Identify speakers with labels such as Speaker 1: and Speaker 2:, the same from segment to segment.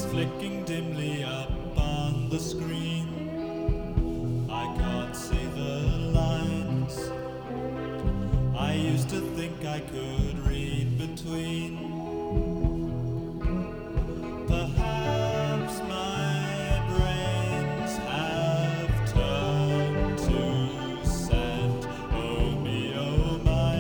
Speaker 1: is flicking dimly up on the screen. I can't see the lines. I used to think I could read between. Perhaps my brains have turned to sand. Oh me, oh my,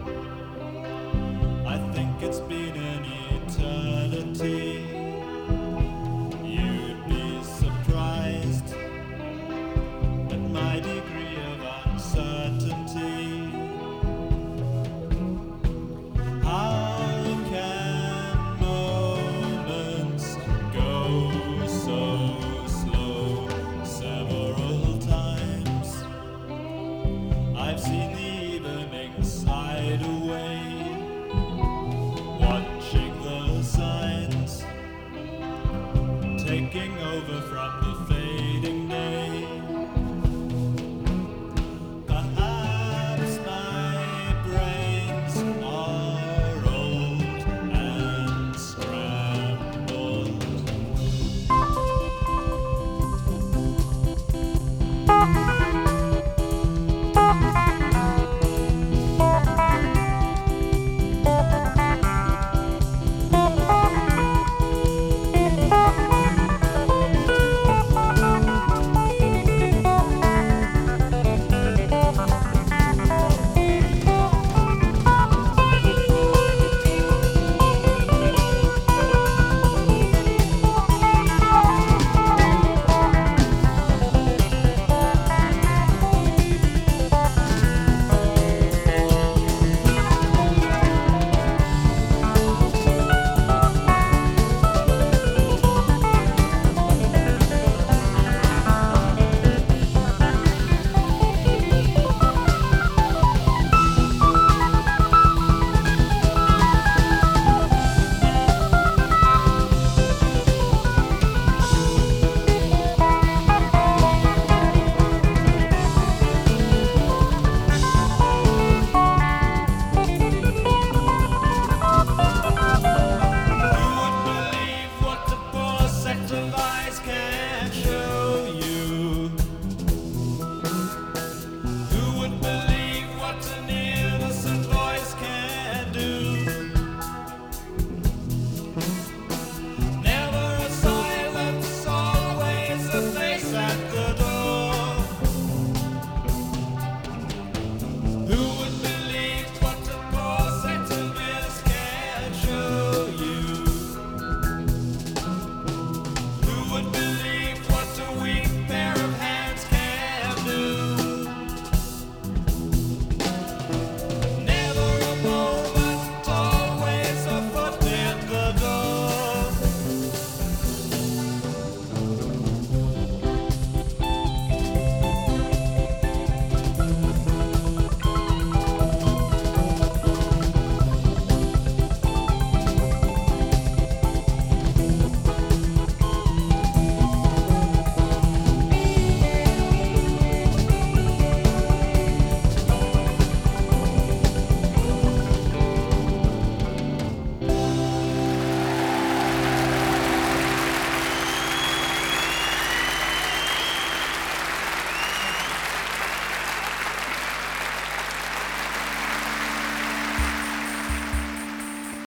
Speaker 1: I think it's been an eternity. You'd be surprised at my degree of uncertainty. How can moments go so slow? Several times I've seen the